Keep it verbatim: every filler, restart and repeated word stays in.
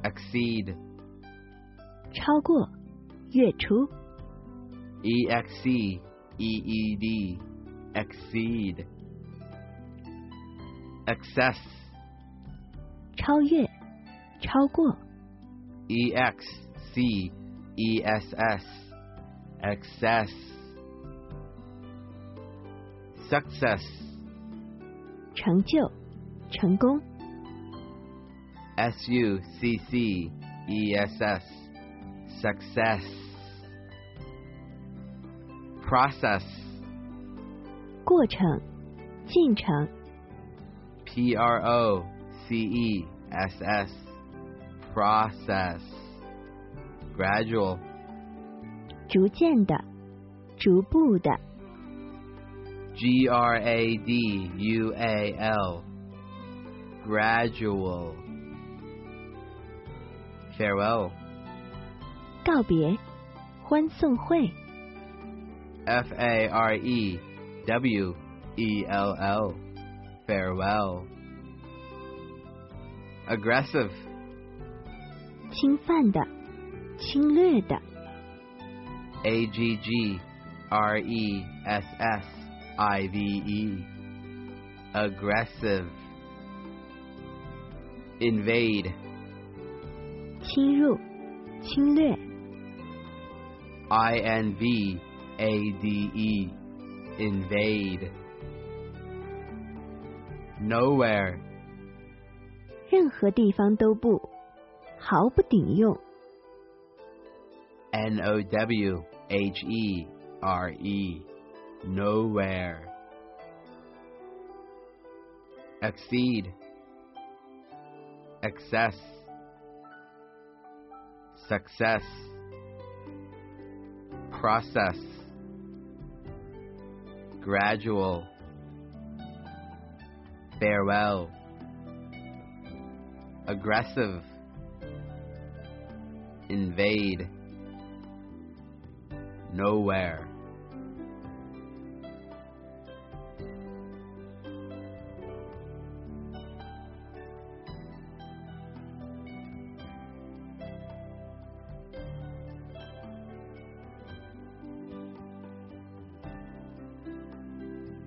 exceed, 超过，跃出， E X C E E D, exceed, excess, 超越，超过， E X C E S S, excess, success, 成就，成功， S U C C E S S, success, process, 过程，进程， P R O C E S S, process, gradual, 逐渐的，逐步的， G R A D U A L, gradual, farewell, 告别，欢送会， F A R E W E L L, farewell, aggressive, 侵犯的，侵略的， A G G R E S S I V E, aggressive, invade, 侵入，侵略， I N V A D E, invade, nowhere, 任何地方都不，毫不顶用， N O W H E R E, nowhere, exceed, excess, success, process, gradual, farewell, aggressive, invade, nowhere.